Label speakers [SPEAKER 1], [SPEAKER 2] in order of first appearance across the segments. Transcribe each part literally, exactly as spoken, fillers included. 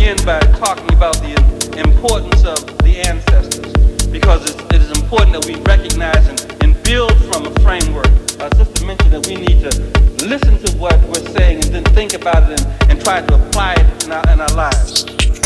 [SPEAKER 1] begin by talking about the importance of the ancestors, because it's, it is important that we recognize and, and build from a framework. Uh, Sister mentioned that we need to listen to what we're saying and then think about it and, and try to apply it in our, in our lives.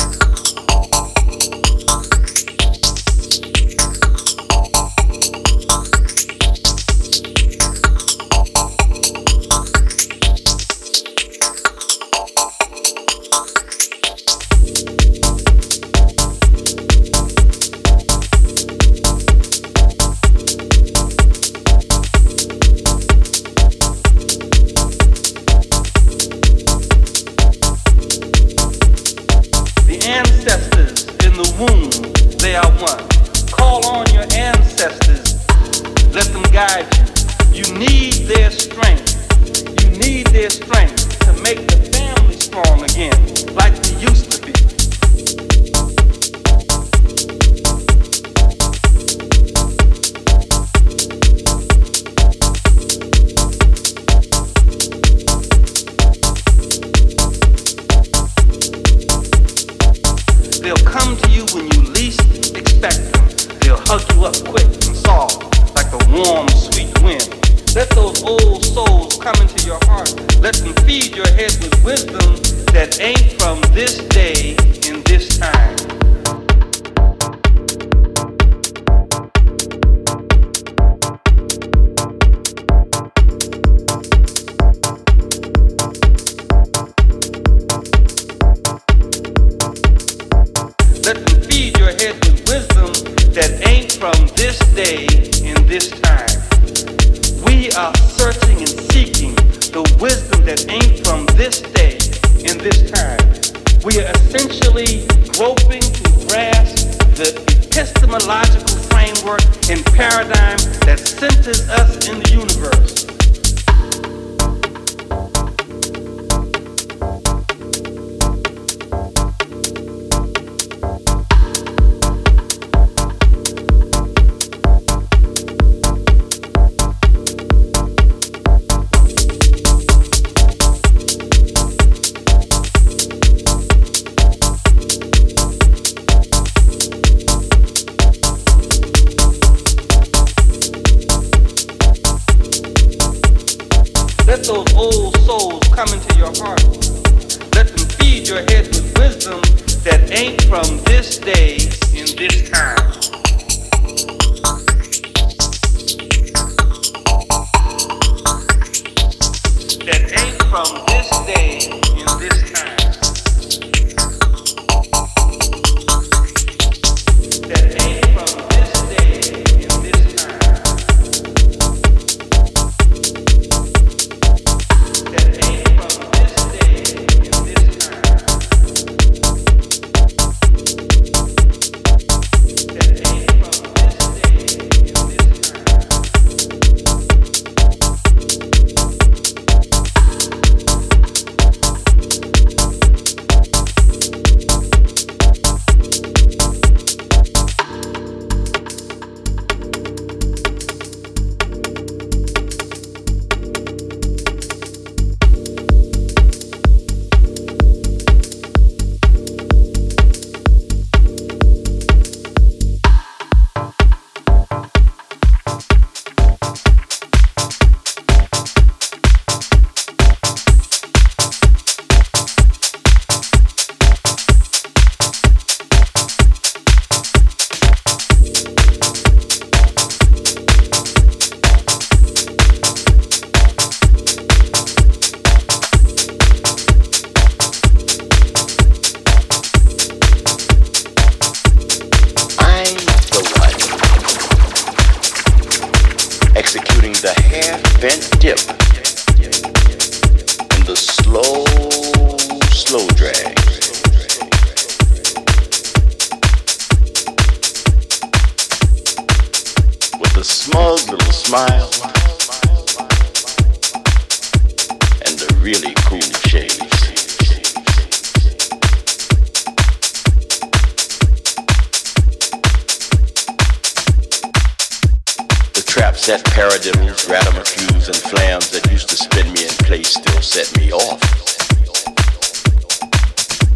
[SPEAKER 2] Set paradiddles, radamarcues, and flams that used to spin me in place still set me off.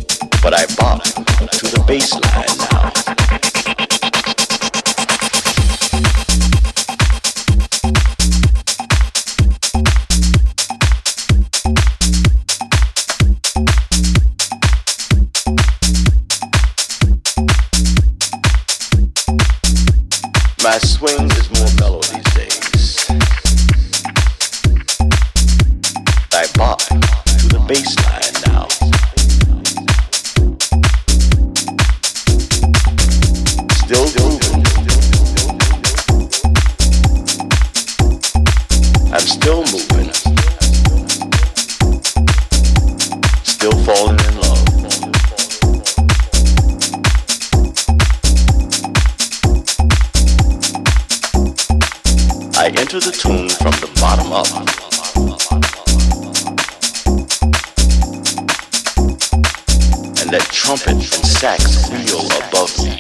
[SPEAKER 2] but I bop to the bass line now. My swing is more mellow these days. I bop to the bass line now. Still grooving. I'm still moving. Still falling in love. I enter the tune from the bottom up. And that trumpet and sax wheel above me.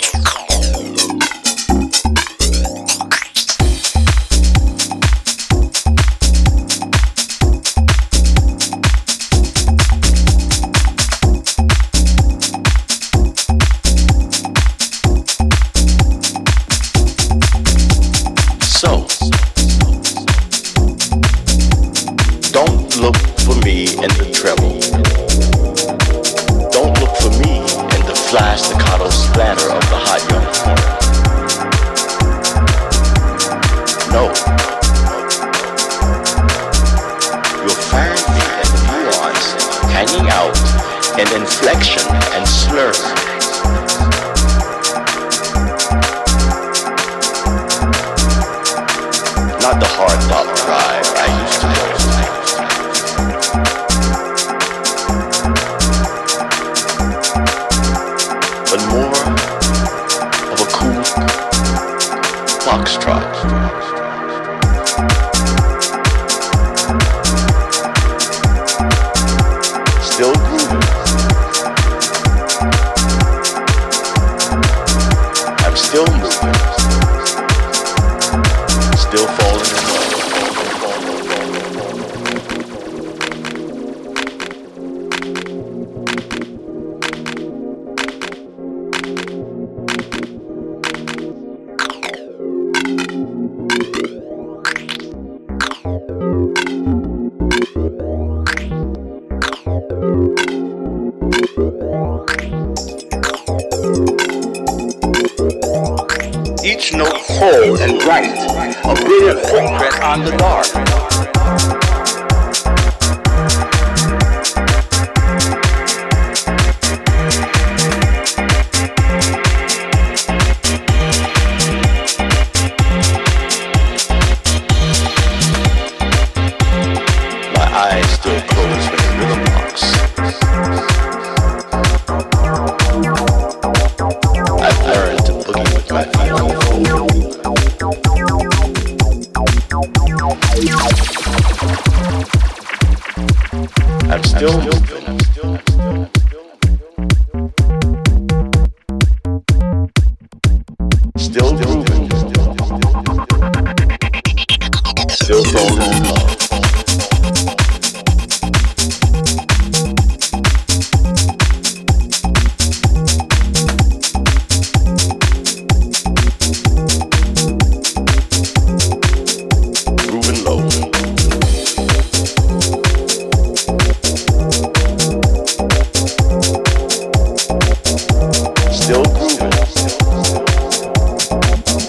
[SPEAKER 2] So, don't look for me in the treble. Don't look for me in the fly staccato splatter of the hot young horn. No. You'll find me in the nuance, hanging out in inflection and slur. Not the hard thought drive I used to know. But more of a cool foxtrot. Still grooving. I'm still moving. Still falling in love. Each note whole and right, a brilliant footprint on the dark. My eyes still closed when the rhythm walks. I've learned to boogie with my feet on the floor. I'm still moving. I'm still, I'm still, still grooving. Still falling in love. Grooving low. Still grooving.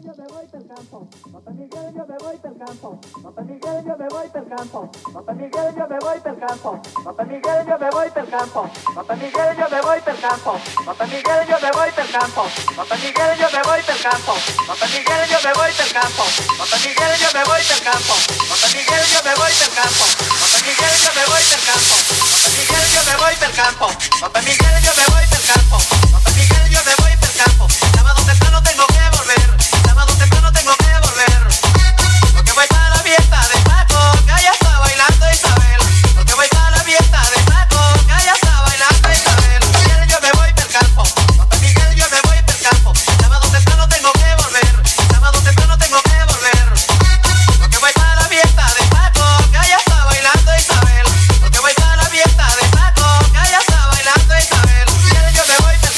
[SPEAKER 3] yo me voy pel campo. Papá Miguel, yo me voy pel campo. Papá Miguel, yo me voy pel campo. Papá Miguel, yo me voy pel campo. Papá Miguel, yo me voy pel campo. Papá Miguel, yo me voy pel campo. Papá Miguel, yo me voy pel campo. Papá Miguel, yo me voy pel campo. Papá Miguel, yo me voy pel campo. Papá Miguel, yo me voy pel campo. Papá Miguel, yo me voy pel campo. Papá Miguel, yo me voy pel campo. Papá Miguel, yo me voy pel campo. Papá Miguel, yo me voy pel campo. Papá Miguel, yo me voy pel campo. Sábado temprano tengo que volver. Sábado temprano tengo que volver. Porque voy para la fiesta de Paco, que allá está bailando Isabel. Porque voy para la fiesta de Paco, que allá está bailando Isabel. Miguel, yo me voy pel campo. Papá Miguel, yo me voy pel campo. Sábado temprano tengo que volver. Sábado temprano tengo que volver. Porque voy para la fiesta de Paco, que allá está bailando Isabel. Porque voy para la fiesta de Paco, que allá está bailando Isabel. Miguel, yo me voy pel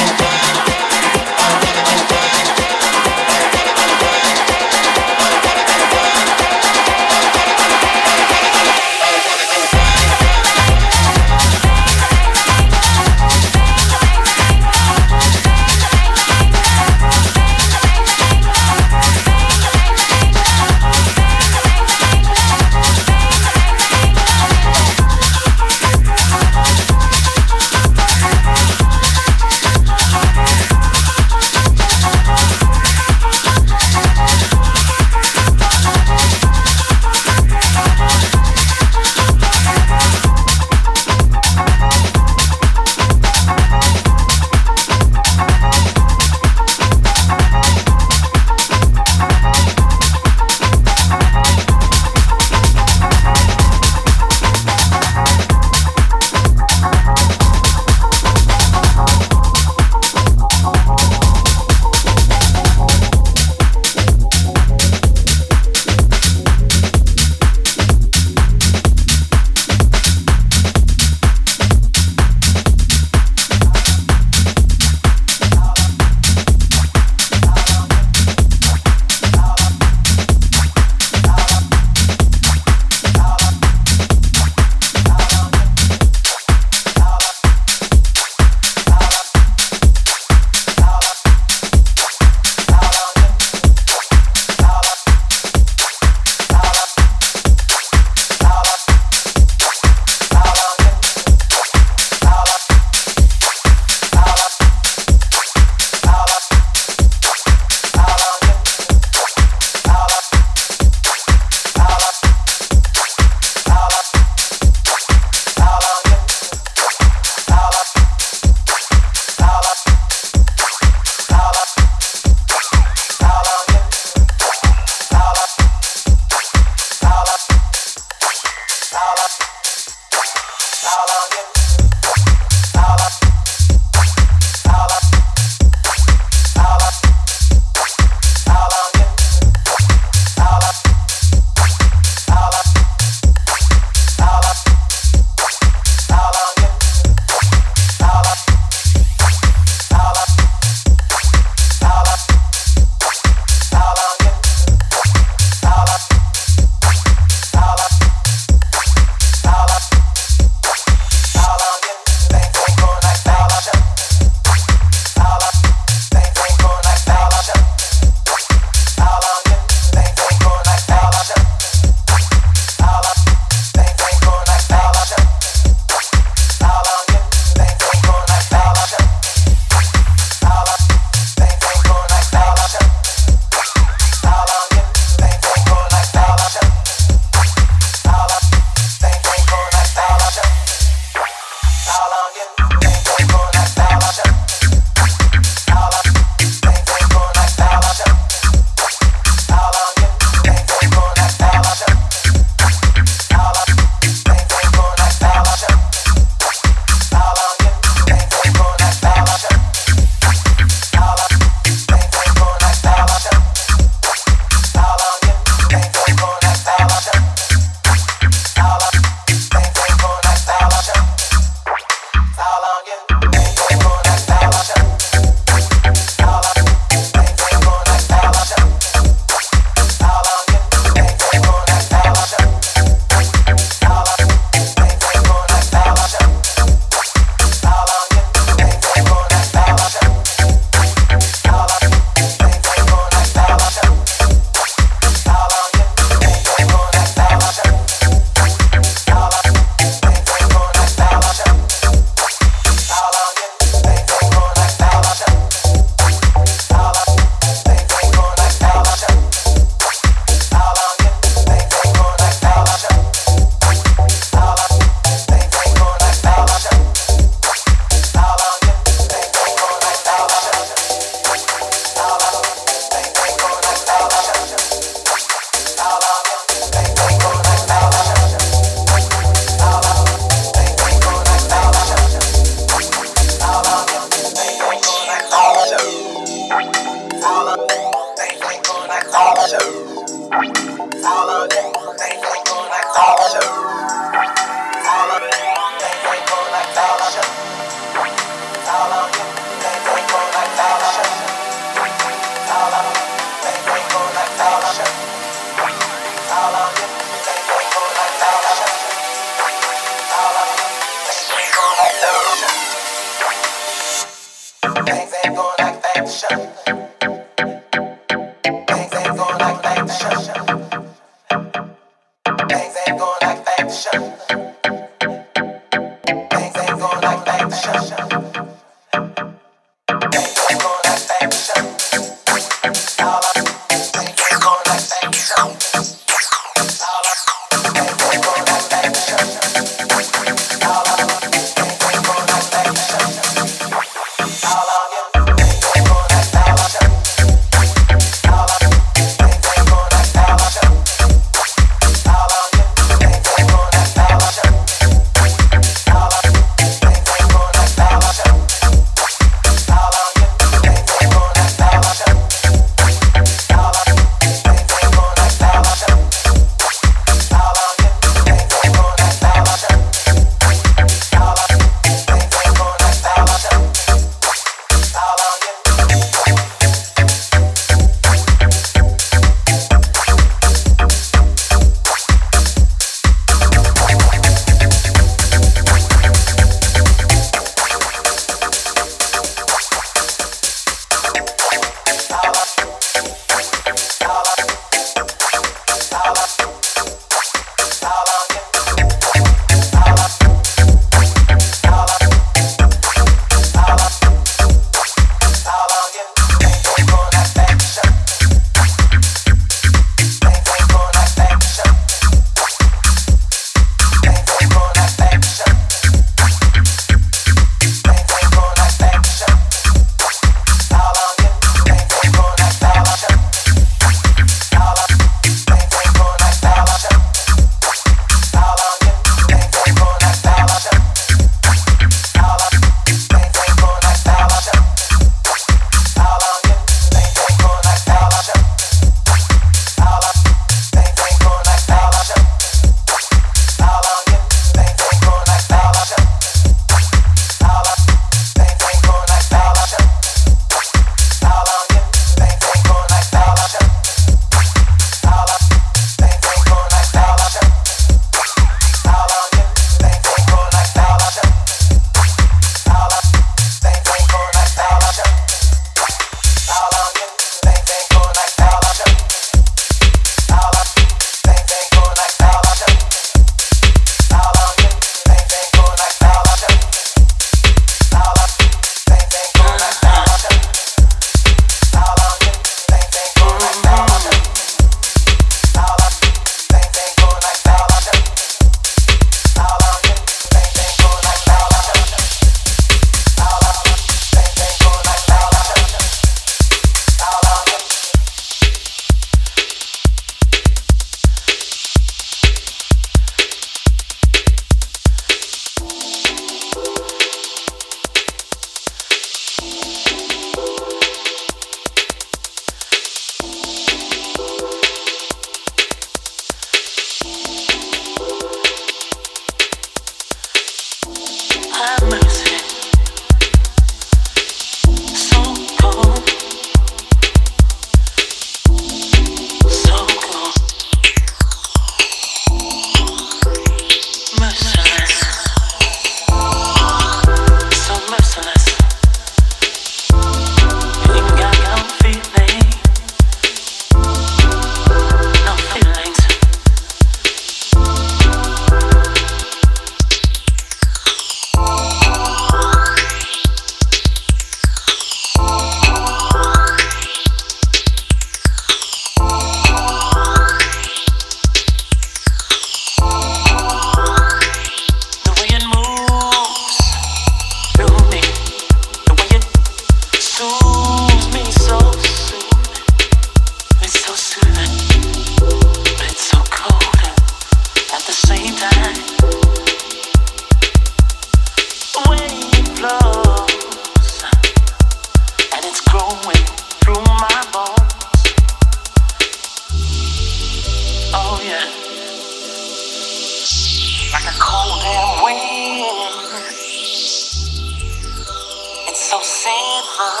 [SPEAKER 4] so simple.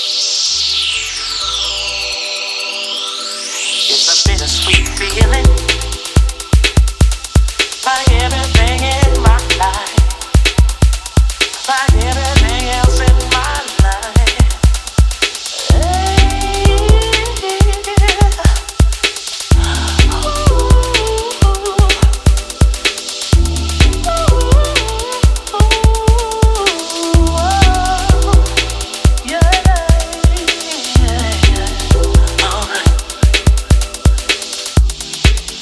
[SPEAKER 4] It's a bittersweet feeling, like everything in my life, like everything else in my life. Hey, ooh, ooh, yeah, yeah, yeah. All right.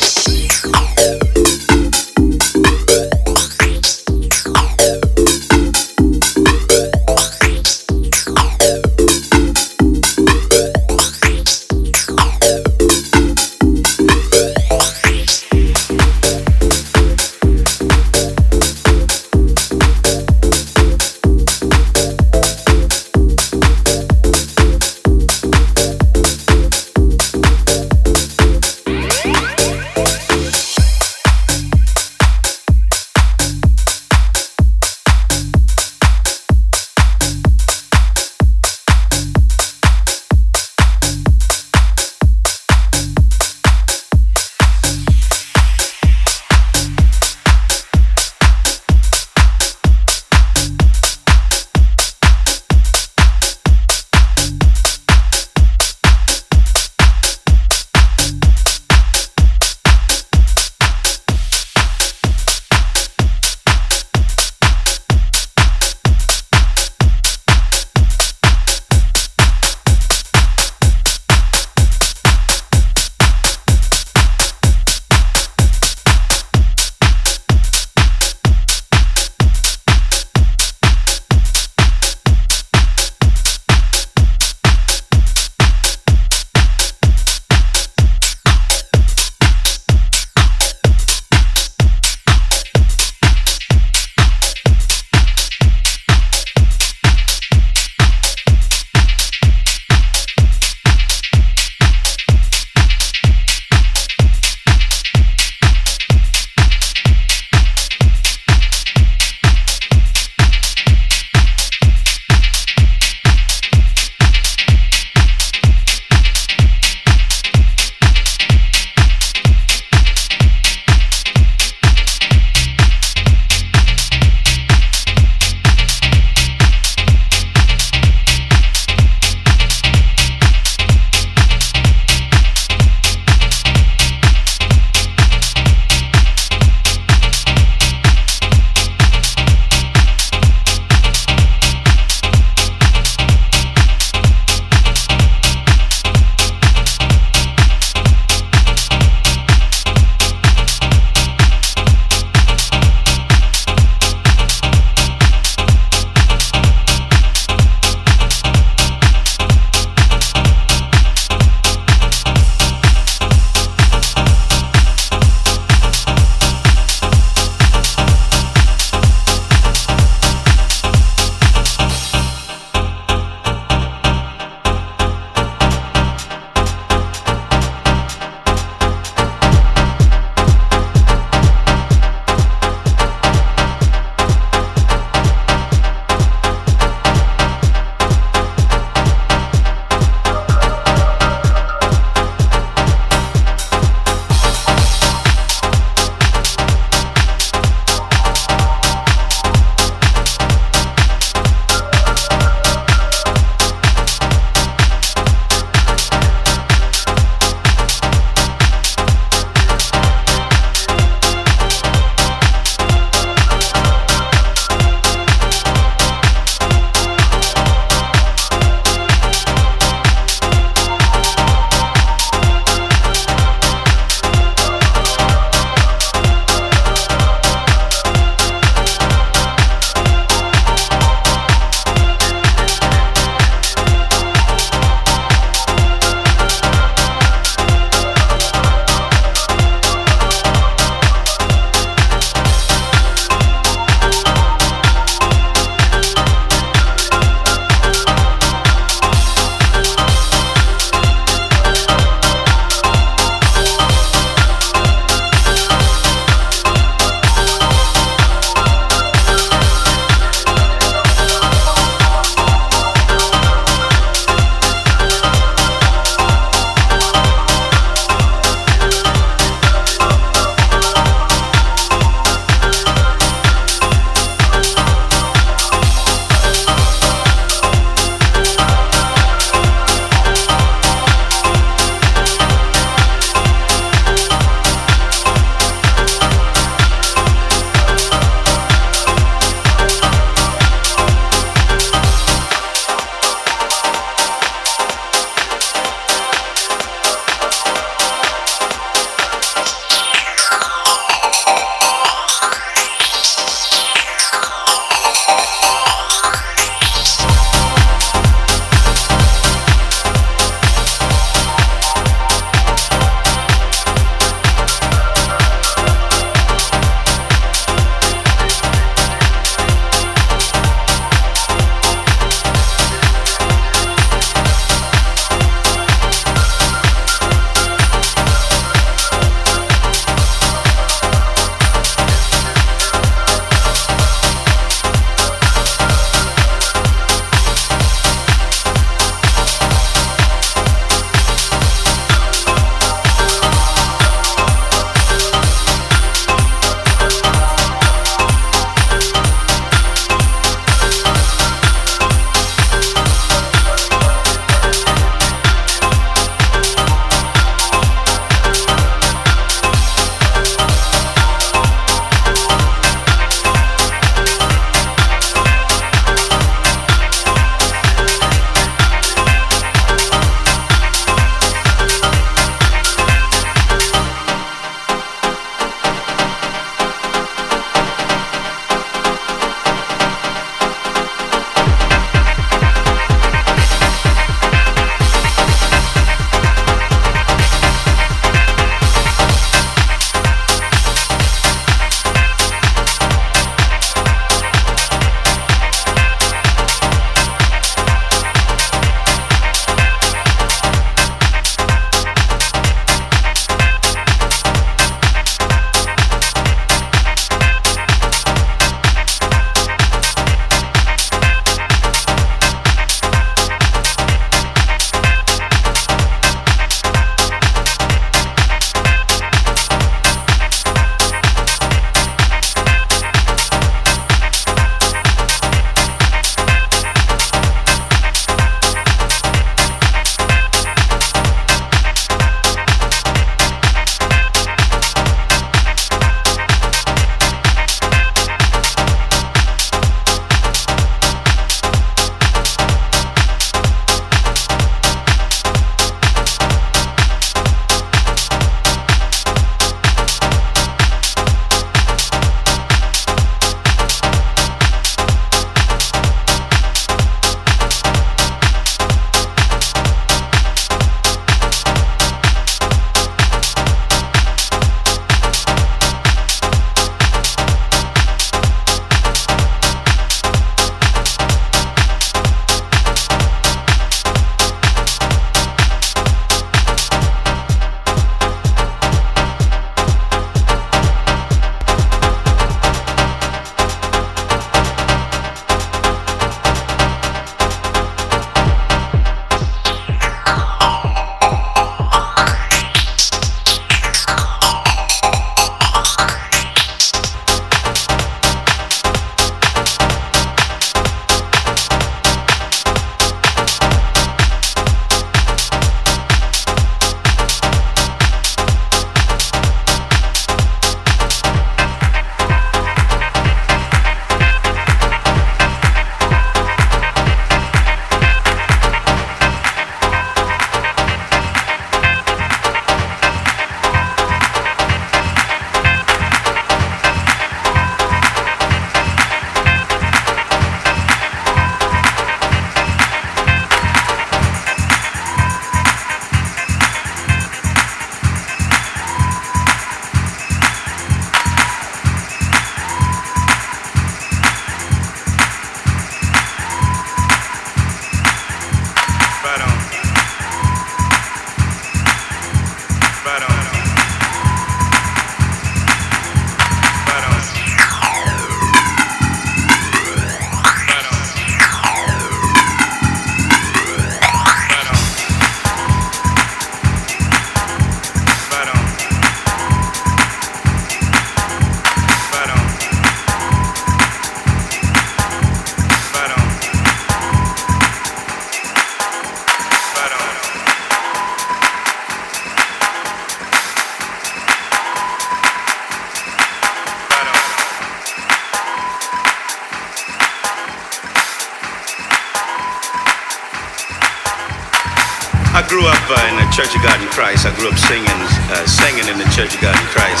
[SPEAKER 5] I grew up uh, in the Church of God in Christ. I grew up singing, uh, singing in the Church of God in Christ.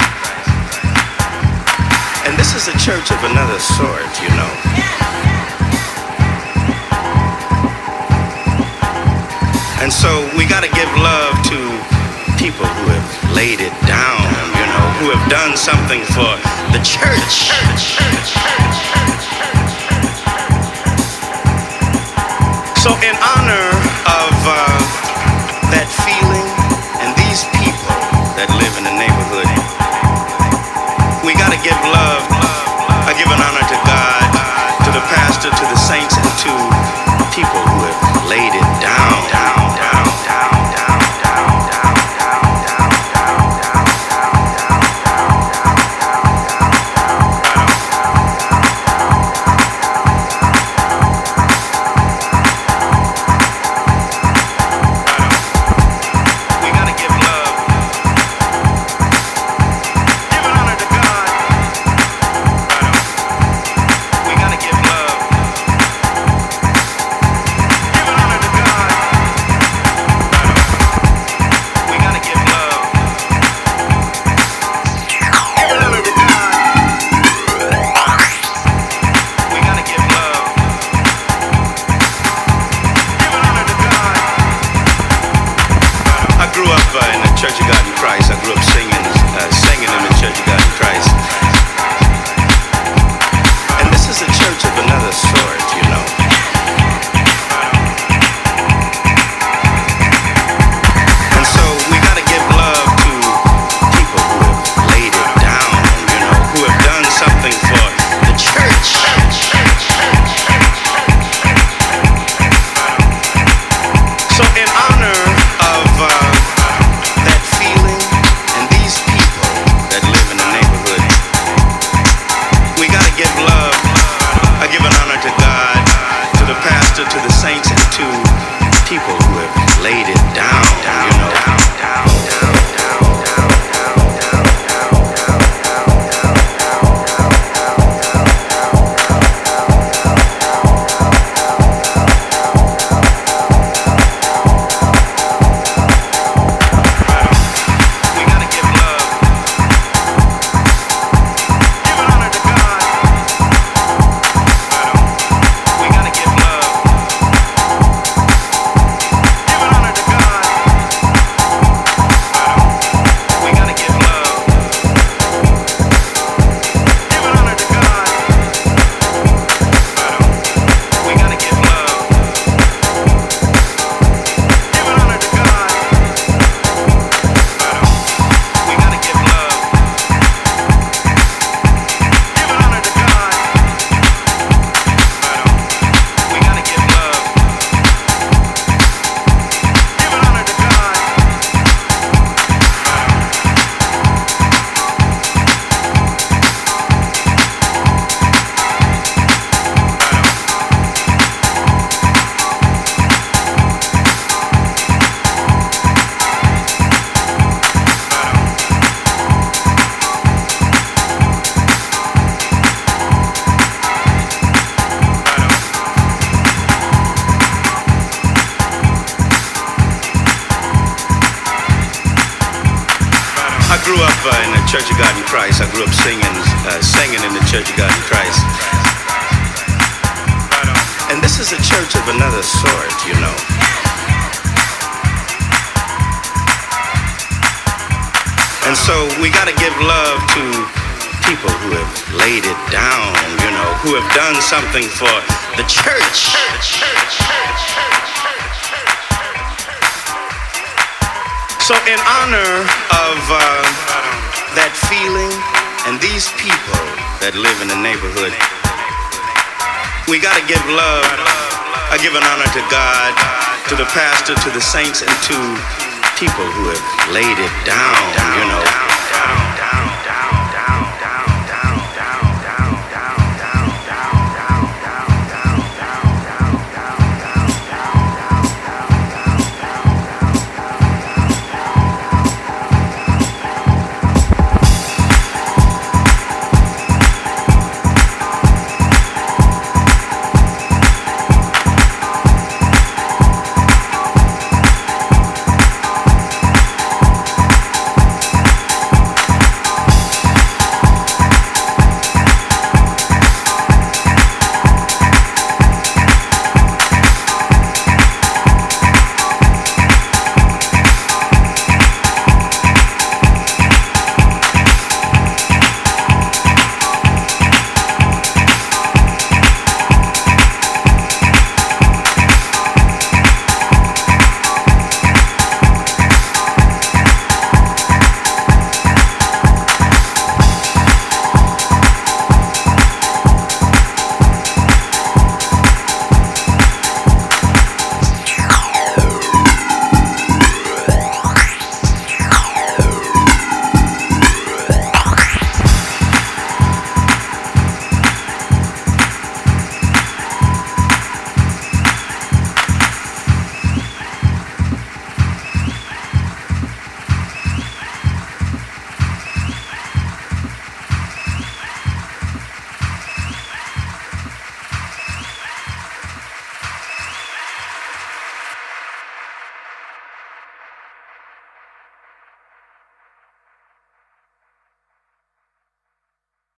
[SPEAKER 5] And this is a church of another sort, you know. And so we got to give love to people who have laid it down, you know, who have done something for the church. So in honor of uh, that feeling and these people that live in the neighborhood, we got to give love. I give an honor to God, to the pastor, to the saints, and to people who have laid it down, down, down, down, down, down, down, down, we got to give love. Give an honor to God. We got to give love. Give an honor to God. We got to give love. Give an honor to God. We got to give love. Give an honor to God. I grew up uh, in the Church of God in Christ. I grew up singing, uh, singing in the Church of God in Christ. And this is a church of another sort, you know. And so we got to give love to people who have laid it down, you know, who have done something for the church. So in honor of uh, that feeling and these people that live in the neighborhood, we got to give love. I give an honor to God, to the pastor, to the saints, and to people who have laid it down, you know. We got to give love. Give an honor to God. We got to give love. Give an honor to God. We got to give love. Give an honor to God. We got to give love. Give an honor to God. We got to give love. Give an honor to God. We got to give love. Give an honor to God. I grew up uh, in the Church of God in Christ. I grew up singing, uh, singing in the Church of God in Christ. And this is a church of another sort, you know. And so we got to give love to people who have laid it down, you know, who have done something for the church. So in honor of uh, that feeling and these people that live in the neighborhood, we got to give love. I give an honor to God, to the pastor, to the saints, and to people who have laid it down, you know.